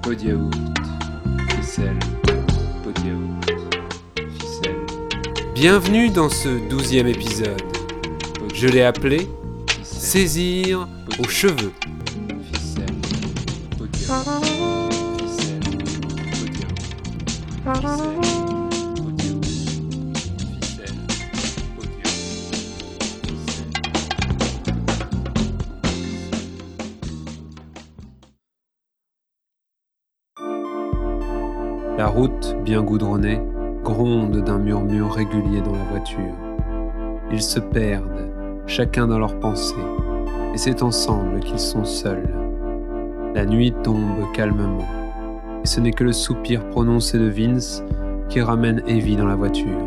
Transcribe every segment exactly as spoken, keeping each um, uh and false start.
pot de yaourt, ficelle, pot de yaourt, ficelle. Bienvenue dans ce douzième épisode. Je l'ai appelé Ficelle, Saisir aux cheveux. ficelle, pot de yaourt, ficelle, pot de yaourt, ficelle, pot de yaourt, ficelle, pot de La route, bien goudronnée, gronde d'un murmure régulier dans la voiture. Ils se perdent, chacun dans leurs pensées, et c'est ensemble qu'ils sont seuls. La nuit tombe calmement, et ce n'est que le soupir prononcé de Vince qui ramène Evie dans la voiture.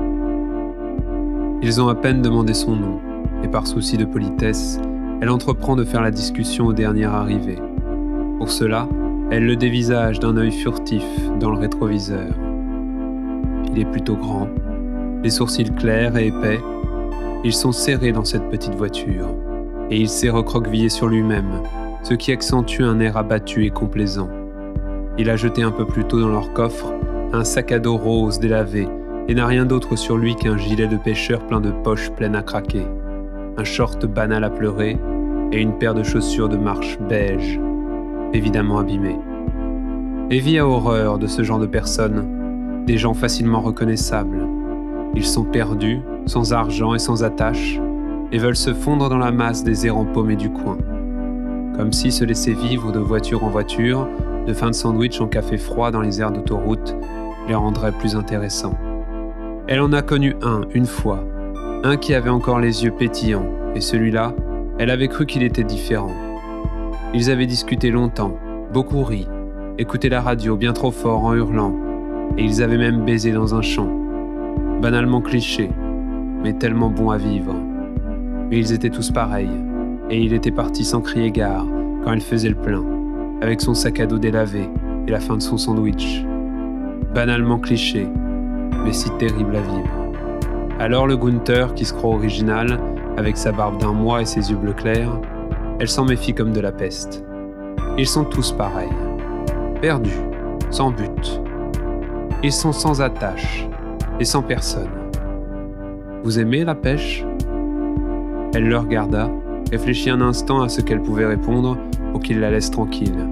Ils ont à peine demandé son nom, et par souci de politesse, elle entreprend de faire la discussion au dernier arrivé. Pour cela, elle le dévisage d'un œil furtif dans le rétroviseur. Il est plutôt grand, les sourcils clairs et épais. Ils sont serrés dans cette petite voiture, et il s'est recroquevillé sur lui-même, ce qui accentue un air abattu et complaisant. Il a jeté un peu plus tôt dans leur coffre un sac à dos rose délavé et n'a rien d'autre sur lui qu'un gilet de pêcheur plein de poches pleines à craquer, un short banal à pleurer et une paire de chaussures de marche beige, évidemment abîmées. Evie a horreur de ce genre de personnes, des gens facilement reconnaissables. Ils sont perdus, sans argent et sans attache, et veulent se fondre dans la masse des errants paumés du coin. Comme si se laisser vivre de voiture en voiture, de fin de sandwich en café froid dans les aires d'autoroute, les rendrait plus intéressants. Elle en a connu un, une fois, un qui avait encore les yeux pétillants, et celui-là, elle avait cru qu'il était différent. Ils avaient discuté longtemps, beaucoup ri, écouté la radio bien trop fort en hurlant, et ils avaient même baisé dans un champ. Banalement cliché, mais tellement bon à vivre. Mais ils étaient tous pareils, et il était parti sans crier gare quand elle faisait le plein, avec son sac à dos délavé et la fin de son sandwich. Banalement cliché, mais si terrible à vivre. Alors le Gunther, qui se croit original, avec sa barbe d'un mois et ses yeux bleu clair, elle s'en méfie comme de la peste. Ils sont tous pareils, perdus, sans but. Ils sont sans attache et sans personne. Vous aimez la pêche ? Elle le regarda, réfléchit un instant à ce qu'elle pouvait répondre pour qu'il la laisse tranquille.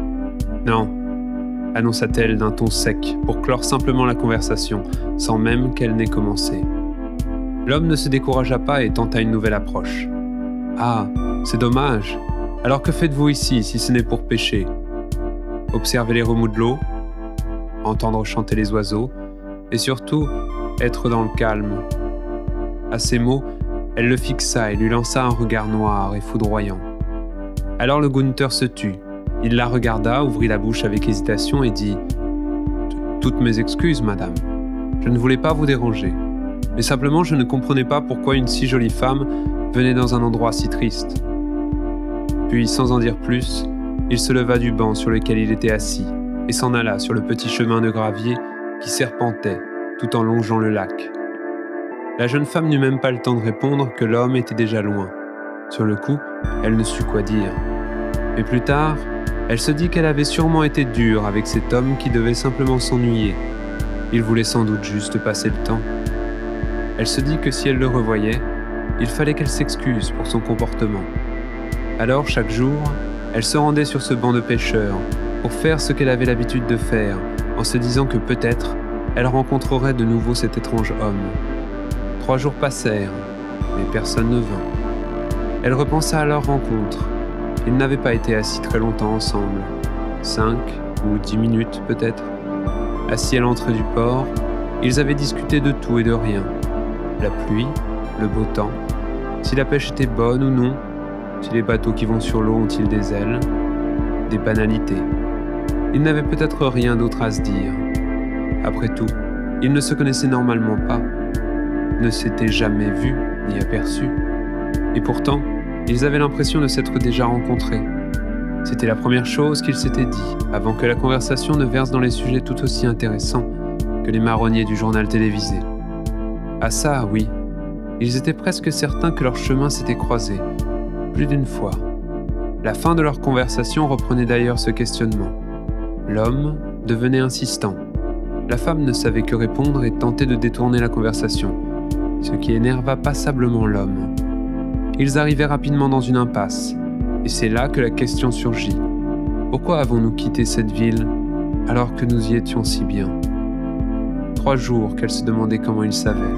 Non, annonça-t-elle d'un ton sec pour clore simplement la conversation, sans même qu'elle n'ait commencé. L'homme ne se découragea pas et tenta une nouvelle approche. Ah, c'est dommage. Alors que faites-vous ici si ce n'est pour pêcher ? Observer les remous de l'eau, entendre chanter les oiseaux, et surtout être dans le calme. À ces mots, elle le fixa et lui lança un regard noir et foudroyant. Alors le Gunther se tut. Il la regarda, ouvrit la bouche avec hésitation et dit « Toutes mes excuses, madame. Je ne voulais pas vous déranger. Mais simplement, je ne comprenais pas pourquoi une si jolie femme venait dans un endroit si triste. » Puis, sans en dire plus, il se leva du banc sur lequel il était assis et s'en alla sur le petit chemin de gravier qui serpentait tout en longeant le lac. La jeune femme n'eut même pas le temps de répondre que l'homme était déjà loin. Sur le coup, elle ne sut quoi dire. Mais plus tard, elle se dit qu'elle avait sûrement été dure avec cet homme qui devait simplement s'ennuyer. Il voulait sans doute juste passer le temps. Elle se dit que si elle le revoyait, il fallait qu'elle s'excuse pour son comportement. Alors, chaque jour, elle se rendait sur ce banc de pêcheurs pour faire ce qu'elle avait l'habitude de faire, en se disant que peut-être elle rencontrerait de nouveau cet étrange homme. Trois jours passèrent, mais personne ne vint. Elle repensa à leur rencontre. Ils n'avaient pas été assis très longtemps ensemble, cinq ou dix minutes peut-être. Assis à l'entrée du port, ils avaient discuté de tout et de rien. La pluie, le beau temps, si la pêche était bonne ou non, si les bateaux qui vont sur l'eau ont-ils des ailes, des banalités. Ils n'avaient peut-être rien d'autre à se dire. Après tout, ils ne se connaissaient normalement pas, ne s'étaient jamais vus ni aperçus. Et pourtant, ils avaient l'impression de s'être déjà rencontrés. C'était la première chose qu'ils s'étaient dit, avant que la conversation ne verse dans les sujets tout aussi intéressants que les marronniers du journal télévisé. Ah ça, oui, ils étaient presque certains que leurs chemins s'étaient croisés, plus d'une fois. La fin de leur conversation reprenait d'ailleurs ce questionnement. L'homme devenait insistant. La femme ne savait que répondre et tentait de détourner la conversation, ce qui énerva passablement l'homme. Ils arrivaient rapidement dans une impasse, et c'est là que la question surgit. Pourquoi avons-nous quitté cette ville alors que nous y étions si bien ? Trois jours qu'elle se demandait comment il savait.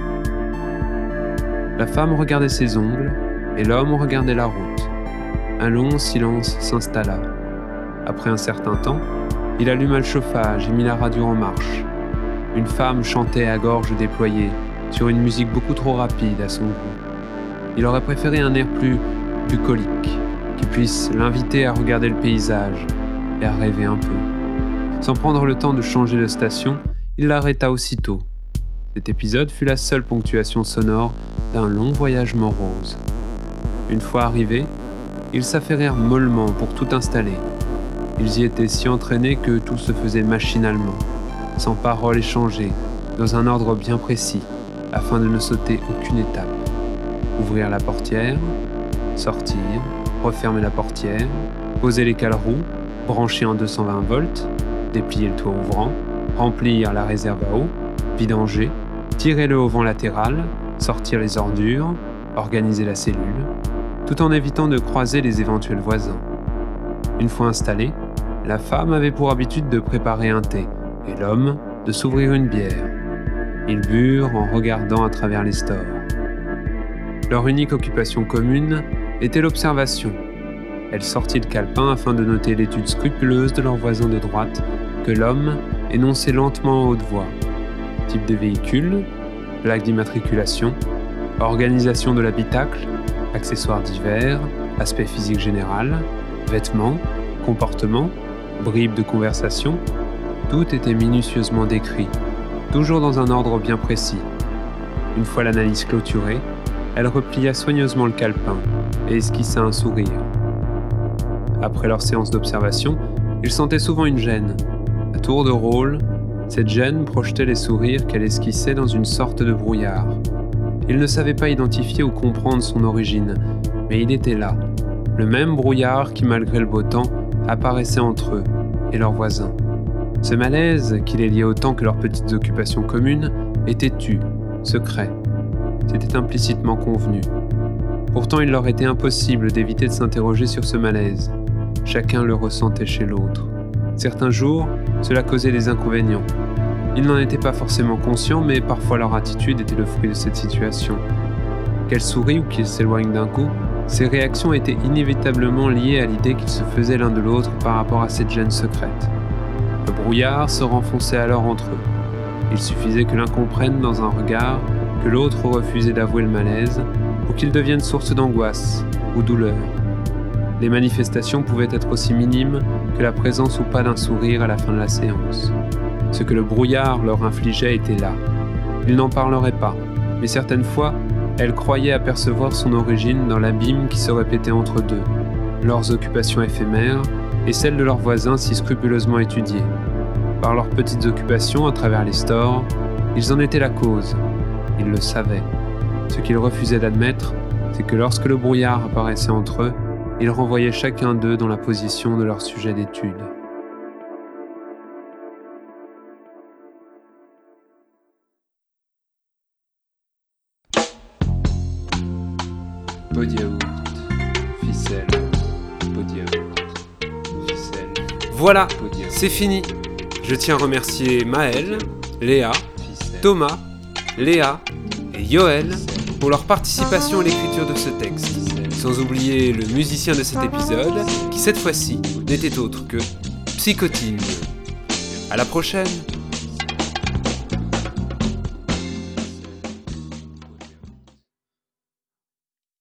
La femme regardait ses ongles, et l'homme regardait la route. Un long silence s'installa. Après un certain temps, il alluma le chauffage et mit la radio en marche. Une femme chantait à gorge déployée, sur une musique beaucoup trop rapide à son goût. Il aurait préféré un air plus bucolique, qui puisse l'inviter à regarder le paysage et à rêver un peu. Sans prendre le temps de changer de station, il l'arrêta aussitôt. Cet épisode fut la seule ponctuation sonore d'un long voyage morose. Une fois arrivés, ils s'affairèrent mollement pour tout installer. Ils y étaient si entraînés que tout se faisait machinalement, sans parole échangée, dans un ordre bien précis, afin de ne sauter aucune étape. Ouvrir la portière, sortir, refermer la portière, poser les cale-roues, brancher en deux cent vingt volts, déplier le toit ouvrant, remplir la réserve à eau, vidanger, tirer le haut-vent latéral, sortir les ordures, organiser la cellule, tout en évitant de croiser les éventuels voisins. Une fois installés, la femme avait pour habitude de préparer un thé et l'homme de s'ouvrir une bière. Ils burent en regardant à travers les stores. Leur unique occupation commune était l'observation. Elle sortit le calepin afin de noter l'étude scrupuleuse de leur voisin de droite que l'homme énonçait lentement à haute voix. Type de véhicule, plaque d'immatriculation, organisation de l'habitacle, accessoires divers, aspect physique général, vêtements, comportement, bribes de conversation, tout était minutieusement décrit, toujours dans un ordre bien précis. Une fois l'analyse clôturée, elle replia soigneusement le calepin et esquissa un sourire. Après leur séance d'observation, ils sentaient souvent une gêne. À tour de rôle, cette gêne projetait les sourires qu'elle esquissait dans une sorte de brouillard. Ils ne savaient pas identifier ou comprendre son origine, mais il était là, le même brouillard qui, malgré le beau temps, apparaissait entre eux et leurs voisins. Ce malaise, qui les liait autant que leurs petites occupations communes, était tu, secret. C'était implicitement convenu. Pourtant, il leur était impossible d'éviter de s'interroger sur ce malaise. Chacun le ressentait chez l'autre. Certains jours, cela causait des inconvénients. Ils n'en étaient pas forcément conscients, mais parfois leur attitude était le fruit de cette situation. Qu'elle sourit ou qu'il s'éloigne d'un coup, ces réactions étaient inévitablement liées à l'idée qu'ils se faisaient l'un de l'autre par rapport à cette gêne secrète. Le brouillard se renfonçait alors entre eux. Il suffisait que l'un comprenne dans un regard que l'autre refusait d'avouer le malaise pour qu'il devienne source d'angoisse ou douleur. Les manifestations pouvaient être aussi minimes que la présence ou pas d'un sourire à la fin de la séance. Ce que le brouillard leur infligeait était là. Ils n'en parleraient pas, mais certaines fois, elles croyaient apercevoir son origine dans l'abîme qui se répétait entre deux, leurs occupations éphémères et celles de leurs voisins si scrupuleusement étudiées. Par leurs petites occupations à travers les stores, ils en étaient la cause. Ils le savaient. Ce qu'ils refusaient d'admettre, c'est que lorsque le brouillard apparaissait entre eux, ils renvoyaient chacun d'eux dans la position de leur sujet d'étude. Pot de yaourt, ficelle, pot de yaourt, ficelle. Voilà, pot de yaourt, c'est fini. Je tiens à remercier Maël, Léa, ficelle, Thomas, Léa et Yoël pour leur participation à l'écriture de ce texte. ficelle. Sans oublier le musicien de cet épisode, qui cette fois-ci n'était autre que Psychotine. À la prochaine!